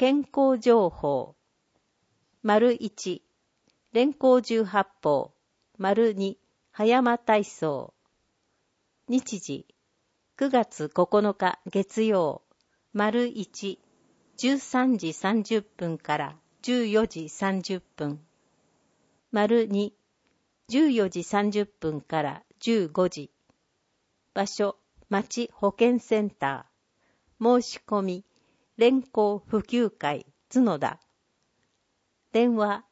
健康情報。丸1、連行十八法。丸2、葉山体操。日時、9月9日月曜。丸1、13時30分から14時30分。丸2、14時30分から15時。場所、町保健センター。申し込み、連行普及会角田。電話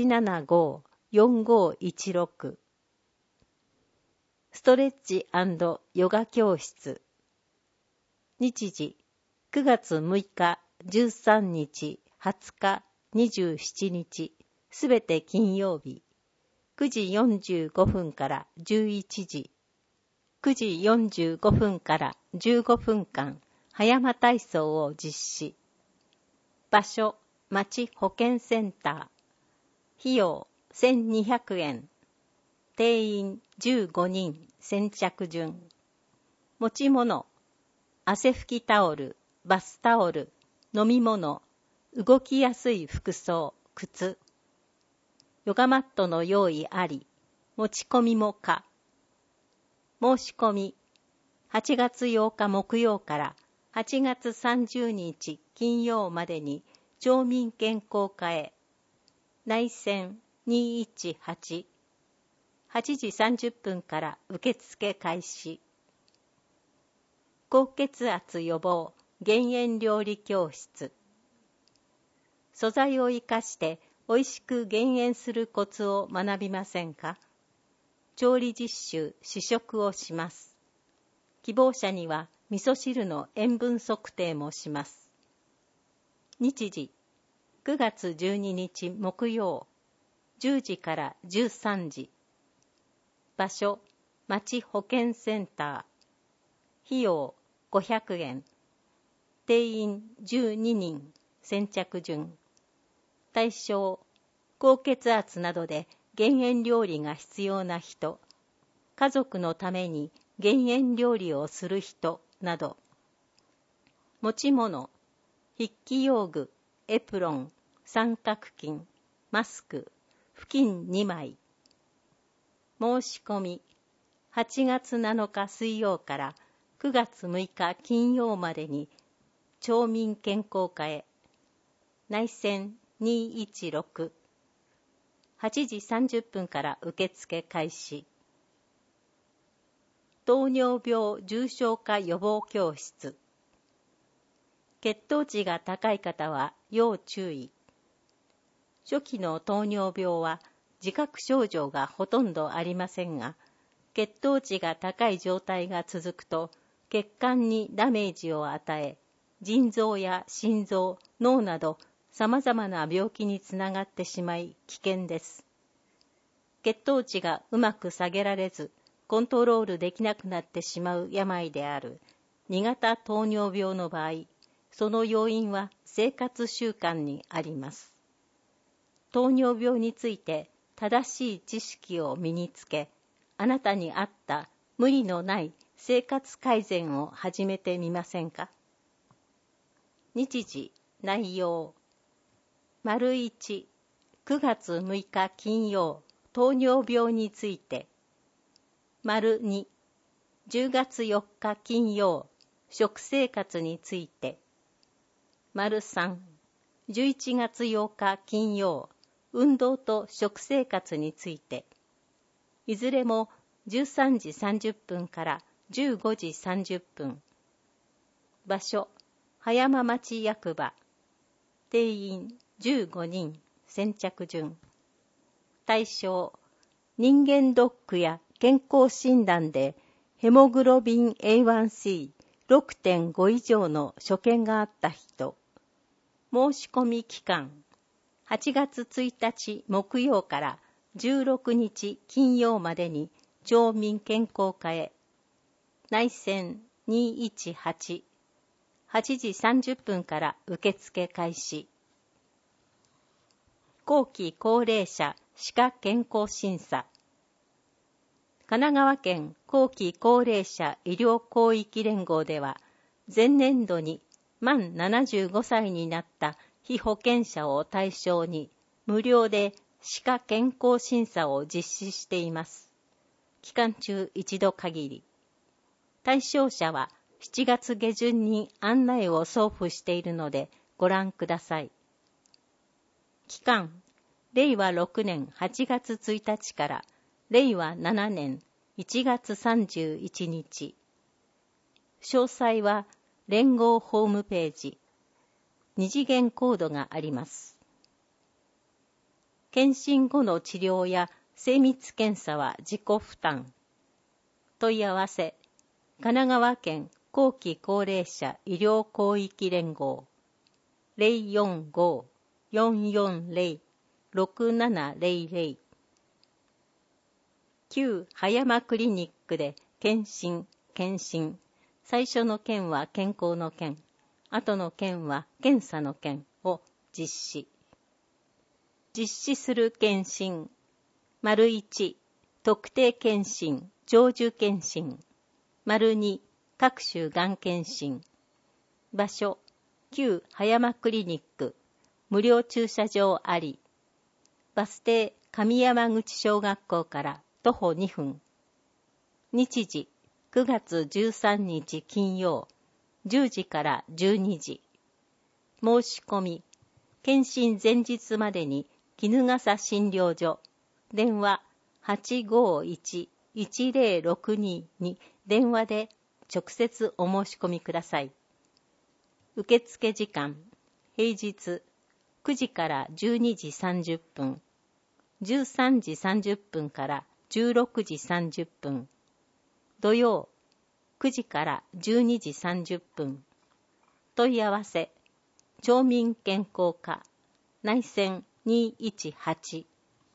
875-4516。ストレッチ&ヨガ教室。日時、9月6日、13日、20日、27日、すべて金曜日。9時45分から11時。9時45分から15分間、葉山体操を実施。場所、町保健センター。費用、1200円。定員15人、先着順。持ち物、汗拭きタオル、バスタオル、飲み物、動きやすい服装、靴。ヨガマットの用意あり、持ち込みも可。申し込み、8月8日木曜から8月30日金曜までに町民健康課へ。内線218。8時30分から受付開始。高血圧予防減塩料理教室。素材を生かして美味しく減塩するコツを学びませんか？調理実習、試食をします。希望者には味噌汁の塩分測定もします。日時、9月12日木曜、10時から13時。場所、町保健センター。費用、500円。定員12人、先着順。対象、高血圧などで減塩料理が必要な人、家族のために減塩料理をする人など。持ち物、筆記用具、エプロン、三角巾、マスク、布巾2枚。申し込み、8月7日水曜から9月6日金曜までに町民健康課へ。内線216。8時30分から受付開始。糖尿病重症化予防教室。血糖値が高い方は要注意。初期の糖尿病は自覚症状がほとんどありませんが、血糖値が高い状態が続くと血管にダメージを与え、腎臓や心臓、脳など様々な病気につながってしまい危険です。血糖値がうまく下げられず、コントロールできなくなってしまう病である2型糖尿病の場合、その要因は生活習慣にあります。糖尿病について正しい知識を身につけ、あなたに合った無理のない生活改善を始めてみませんか？日時、内容。丸1、9月6日金曜、糖尿病について。丸2、10月4日金曜、食生活について。丸3、11月8日金曜、運動と食生活について。いずれも13時30分から15時30分。場所、葉山町役場。定員15人、先着順。対象、人間ドックや健康診断でヘモグロビン A1C6.5 以上の所見があった人。申し込み期間、8月1日木曜から16日金曜までに町民健康課へ。内線218。8時30分から受付開始。後期高齢者歯科健康審査。神奈川県後期高齢者医療広域連合では、前年度に満75歳になった被保険者を対象に無料で歯科健康審査を実施しています。期間中一度限り。対象者は7月下旬に案内を送付しているのでご覧ください。期間、令和6年8月1日から令和7年1月31日。詳細は連合ホームページ。2次元コードがあります。検診後の治療や精密検査は自己負担。問い合わせ、神奈川県後期高齢者医療広域連合 045-440-6700 旧葉山クリニックで検診。最初の件は健康の件、後の件は検査の件を実施。実施する検診。1、特定検診、長寿検診。2、各種がん検診。場所、旧葉山クリニック、無料駐車場あり。バス停上山口小学校から徒歩2分。日時、9月13日金曜、10時から12時。申し込み、検診前日までに衣笠診療所、電話 851-1062 に電話で直接お申し込みください。受付時間、平日9時から12時30分、13時30分から16時30分、土曜9時から12時30分。問い合わせ、町民健康課、内線218。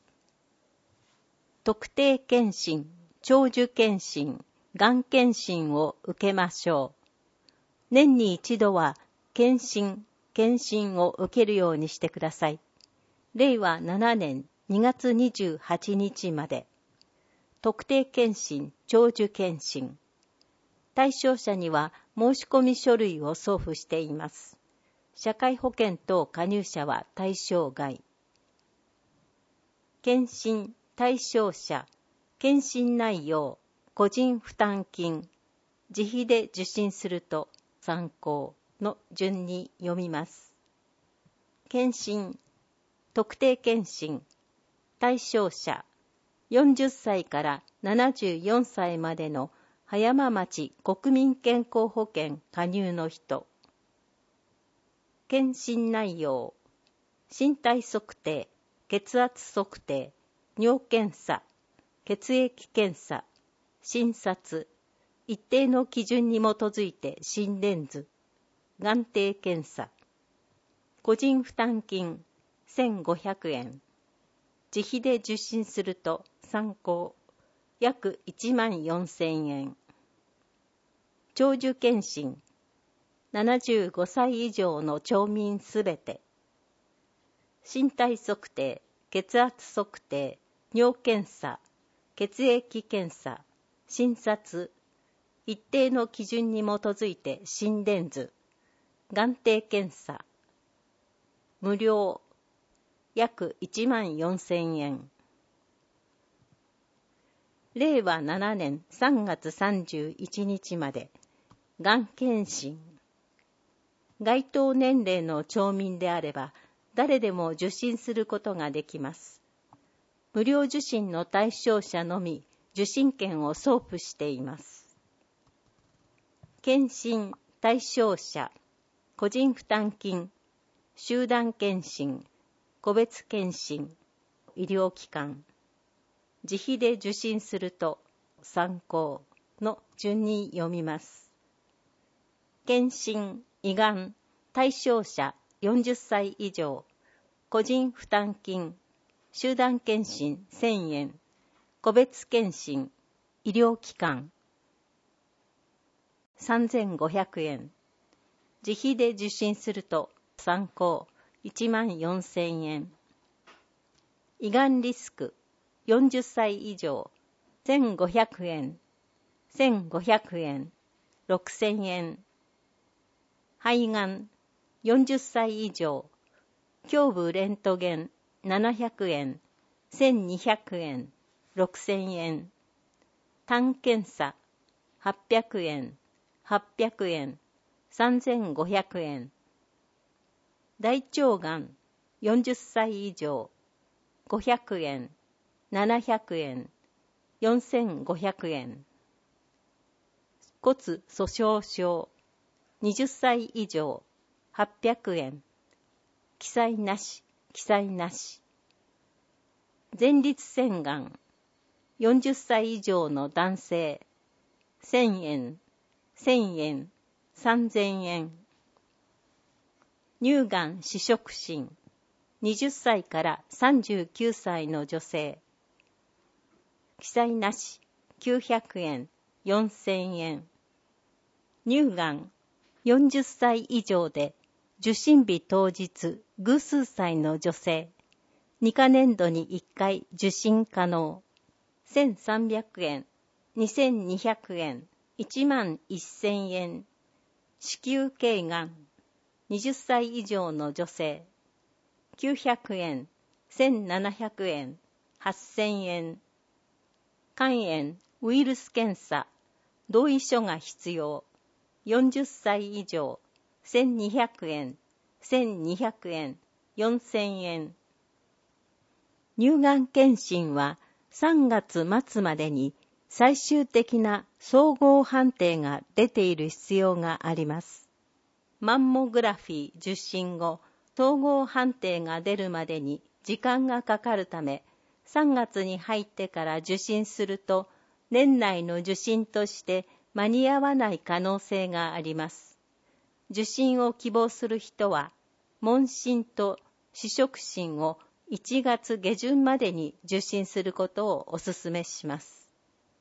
特定検診、長寿検診、がん検診を受けましょう。年に一度は検診を受けるようにしてください。令和7年2月28日まで。特定検診、長寿検診。対象者には申し込み書類を送付しています。社会保険等加入者は対象外。検診対象者、検診内容、個人負担金、自費で受診すると参考の順に読みます。検診、特定検診、対象者、40歳から74歳までの葉山町国民健康保険加入の人。検診内容、身体測定、血圧測定、尿検査、血液検査、診察、一定の基準に基づいて心電図、眼底検査。個人負担金1500円。自費で受診すると参考約14000円。長寿検診75歳以上の町民すべて。身体測定、血圧測定、尿検査、血液検査、診察、一定の基準に基づいて心電図、眼底検査。無料、約14000円。令和7年3月31日まで、がん検診。該当年齢の町民であれば、誰でも受診することができます。無料受診の対象者のみ、受診券を送付しています。検診対象者、個人負担金、集団検診、個別検診、医療機関。自費で受診すると参考の順に読みます。検診、胃がん、対象者40歳以上、個人負担金、集団検診1000円、個別検診、医療機関3500円。自費で受診すると参考14000円。胃がんリスク40歳以上1500円、1500円、6000円。肺がん40歳以上胸部レントゲン700円、1200円、6000円。胆検査800円、800円、3500円。大腸がん40歳以上500円、700円、4500円。骨粗鬆症20歳以上800円。記載なし、記載なし。前立腺がん40歳以上の男性1000円、1000円、3000円。乳がん死殖診20歳から39歳の女性記載なし900円、4000円。乳がん40歳以上で受診日当日偶数歳の女性2カ年度に1回受診可能1300円、2200円、11000円。子宮頸がん20歳以上の女性900円、1700円、8000円。肝炎ウイルス検査同意書が必要40歳以上1200円、1200円、4000円。乳がん検診は3月末までに最終的な総合判定が出ている必要があります。マンモグラフィー受診後、統合判定が出るまでに時間がかかるため、3月に入ってから受診すると、年内の受診として間に合わない可能性があります。受診を希望する人は、問診と死殖診を1月下旬までに受診することをお勧めします。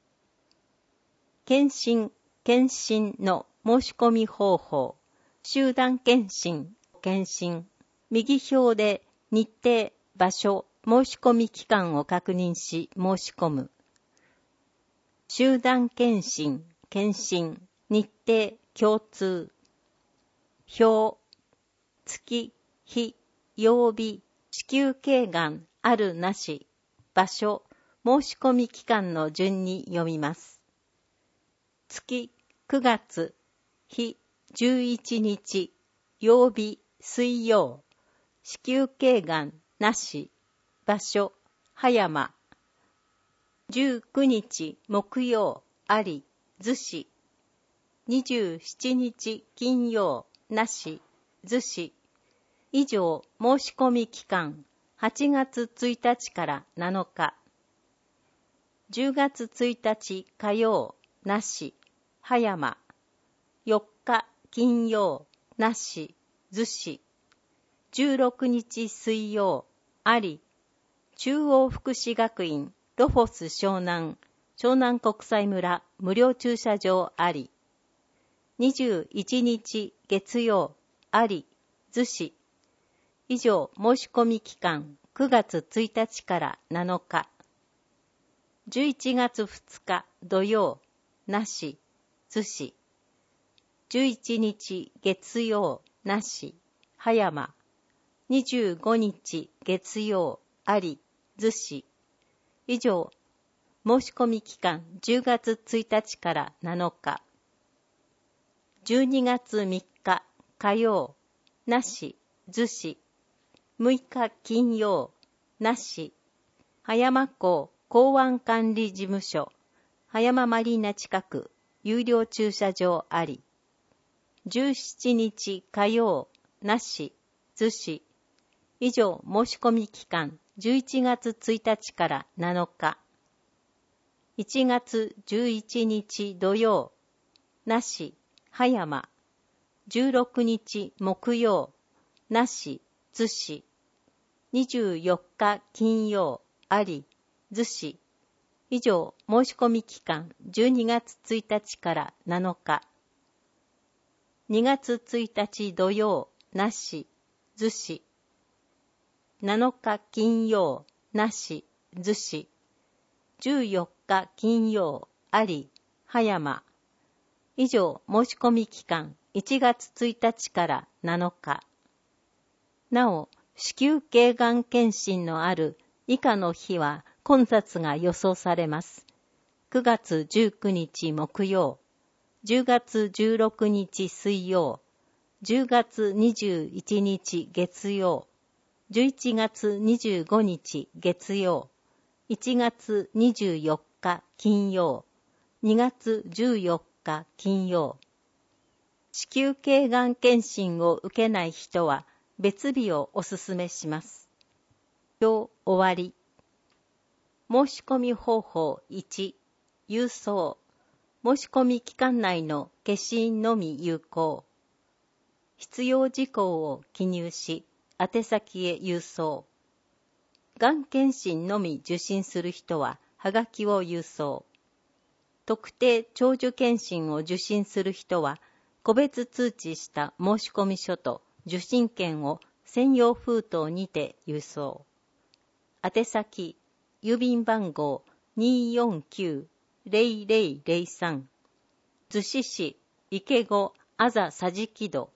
検診の申し込み方法。集団検診、右表で日程、場所、申し込み期間を確認し申し込む。集団検診、日程、共通。表、月、日、曜日、子宮頸がんあるなし、場所、申し込み期間の順に読みます。月、9月、日、11日、曜日、水曜、子宮頸がんなし、場所、葉山。19日、木曜、あり、逗子。27日、金曜、なし、逗子。以上、申し込み期間、8月1日から7日。10月1日、火曜、なし、葉山。4日、金曜、なし、逗子。16日水曜、あり、中央福祉学院、ロフォス湘南国際村、無料駐車場あり。21日月曜、あり、逗子。以上、申し込み期間、9月1日から7日。11月2日土曜、なし、逗子。11日月曜、なし、葉山。25日月曜、あり、逗子。以上、申し込み期間10月1日から7日。12月3日火曜、なし、逗子。6日金曜、なし、葉山港港湾管理事務所、葉山マリーナ近く、有料駐車場あり。17日火曜、なし、逗子。以上、申し込み期間、11月1日から7日。1月11日土曜、なし、葉山。16日木曜、なし、逗子。24日金曜、あり、逗子。以上、申し込み期間、12月1日から7日。2月1日土曜、なし、逗子。7日金曜、なし、逗子。14日金曜、あり、葉山。以上、申し込み期間、1月1日から7日。なお、 子宮頸がん検診のある以下の日は混雑が予想されます。9月19日木曜、10月16日水曜、10月21日月曜、11月25日月曜、1月24日金曜、2月14日金曜。子宮頸がん検診を受けない人は別日をお勧めします。今日終わり。申し込み方法1、郵送。申し込み期間内の消印のみ有効。必要事項を記入し、宛先へ郵送。がん検診のみ受診する人は、はがきを郵送。特定長寿検診を受診する人は、個別通知した申込書と受診券を専用封筒にて郵送。宛先、郵便番号 249-0003 逗子市池子あざさじき戸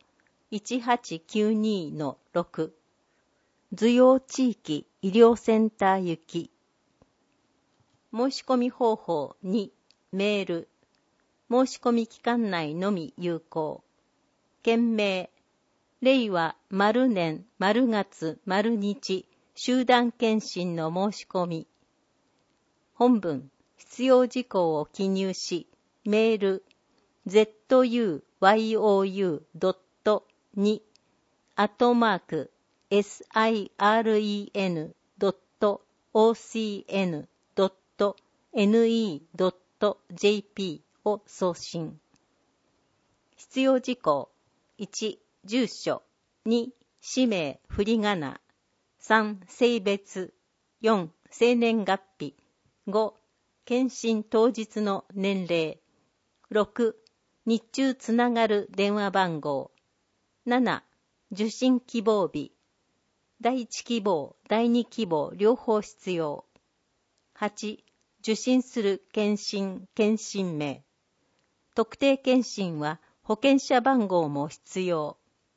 1892-6 図用地域医療センター行き。申し込み方法2、メール。申し込み期間内のみ有効。件名、令和〇年〇月〇日集団検診の申し込み。本文、必要事項を記入し、メール、zuyu2.2@ocn.ne.jp を送信。必要事項、1、住所、2、氏名、振り仮名、3、性別、4、生年月日、5、検診当日の年齢、6、日中つながる電話番号、7、受診希望日、第1希望、第2希望両方必要。8、受診する検診名。特定検診は保険者番号も必要。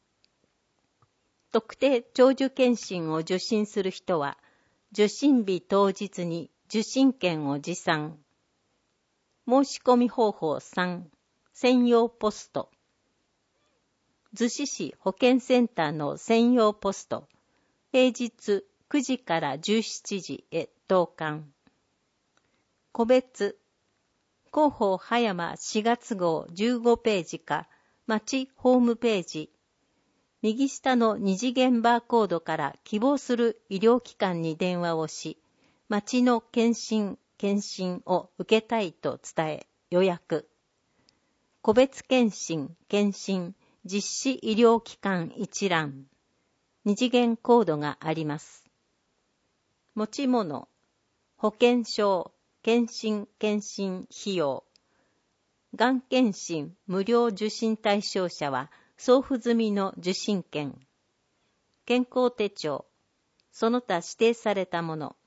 特定長寿検診を受診する人は、受診日当日に受診券を持参。申し込み方法3、専用ポスト。逗子市保健センターの専用ポスト。平日9時から17時へ投函。個別。広報葉山4月号15ページか、町ホームページ。右下の二次元バーコードから希望する医療機関に電話をし、町の検診を受けたいと伝え、予約。個別検診、実施医療機関一覧。二次元コードがあります。持ち物、保険証、検診費用。がん検診無料受診対象者は送付済みの受診券。健康手帳、その他指定されたもの。